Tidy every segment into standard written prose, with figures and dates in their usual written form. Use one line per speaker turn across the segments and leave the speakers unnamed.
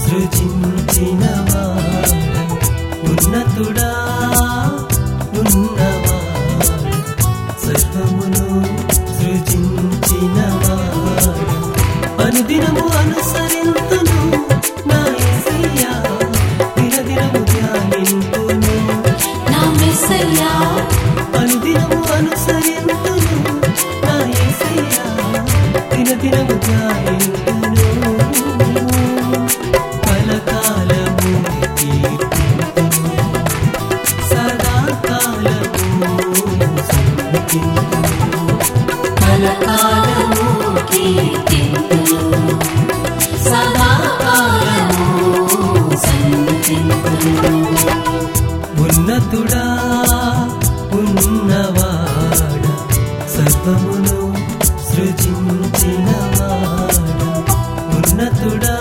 సృజించినవాడ ఉన్నతుడా ఉన్నవాడ సర్వమును సృజించినవాడ అనుదినము అనుసరింతును నా యేసయ్యా దినదినము ధ్యానింతును
నా యేసయ్యా
అనుదినము అనుసరింతును నా యేసయ్యా దినదినము ధ్యానింతును కలకాలము కీర్తింతును సదాకాలము సన్నిధింతును
కలకాలము కీర్తింతును సదాకాలము సన్నిధింతును
ఉన్నతుడా ఉన్నవాడ సర్వమును సృజించినవాడ ఉన్నతుడా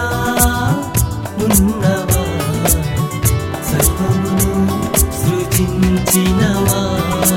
ఉన్నవాడ సర్వమును సృజించినవాడ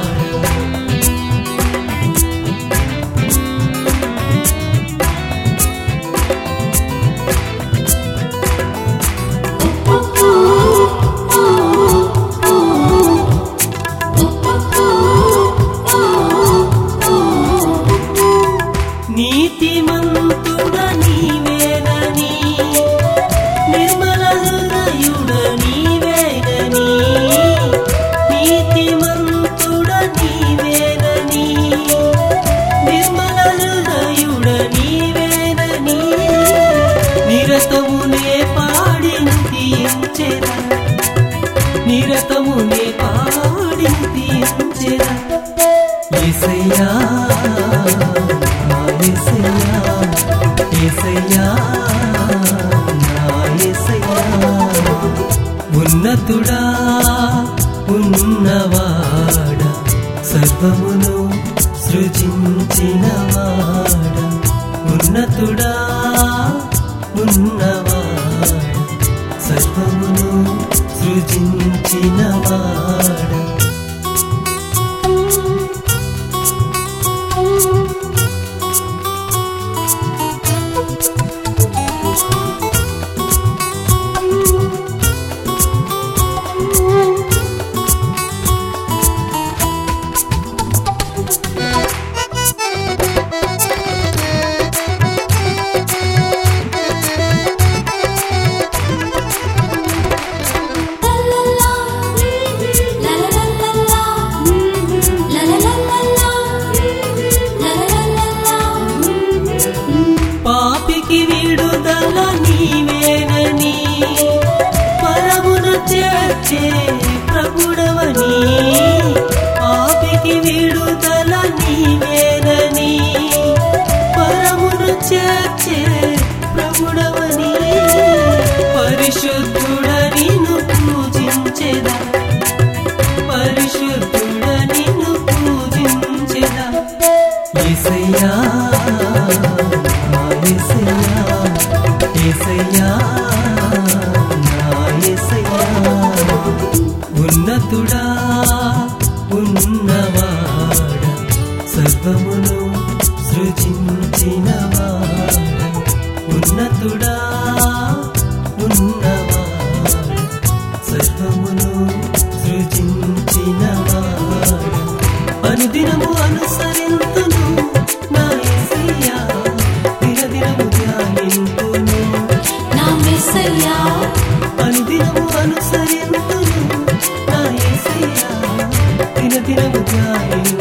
నీతిమంతుడ నీవేనని నిర్మల హృదయుడ నీవేనని నీతిమంతుడ నీవేనని నిర్మల హృదయుడ నీవేనని నిరతమునే పాడి స్తుతించెదా నిరతమునే పాడి స్తుతించెదా యేసయ్యా యేసయ్యా యేసయ్యా నా యేసయ్యా ఉన్నతుడా ఉన్నవాడ సర్వమును సృజించినవాడ ఉన్నతుడా ఉన్నవాడ సర్వమును సృజించినవాడ పాపికి విడుదల నీవేనని పరమును చేర్చే ప్రభుడవని పాపికి విడుదల నీవేనని పరమును చేర్చే ప్రభుడవని పరిశుద్ధుడ నిన్ను పూజించెదా పరిశుద్ధుడ నిన్ను పూజించెదా యేసయ్యా యేసయ్యా యేసయ్యా నా యేసయ్యా ఉన్నతుడా ఉన్నవాడ సర్వమును సృజించినవాడ ఉన్నతుడా ఉన్నవాడ సర్వమును సృజించినవాడ అనుదినము అనుసరింతును నా యేసయ్యా దినదినము ధ్యానింతును
నా యేసయ్యా
అనుదినము అనుసరింతును నా యేసయ్యా దినదినము ధ్యానింతును